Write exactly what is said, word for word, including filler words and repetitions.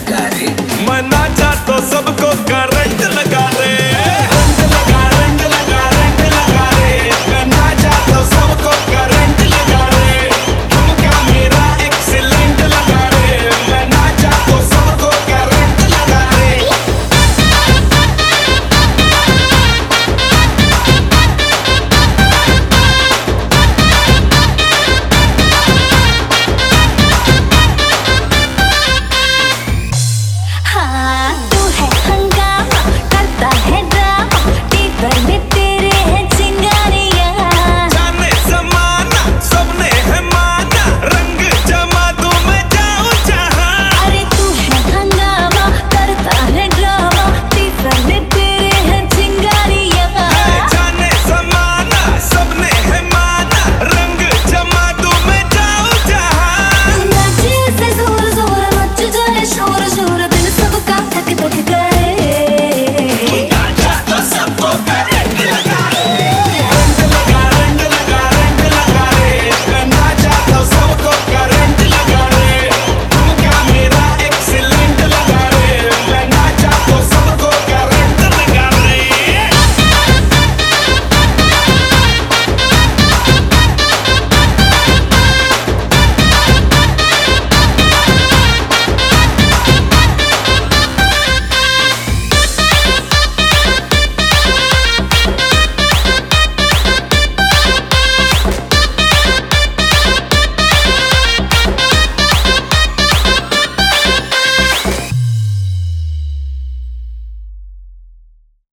लगा रे। मैं नाचा तो सबको करंट लगा रे। रंग लगा रंग लगा रंग लगा रे। मैं नाचा तो सबको करंट लगा रे। ठुमका मेरा एक्सीलेंट लगा रे। मैं नाचा तो सबको करंट लगा रे। हाँ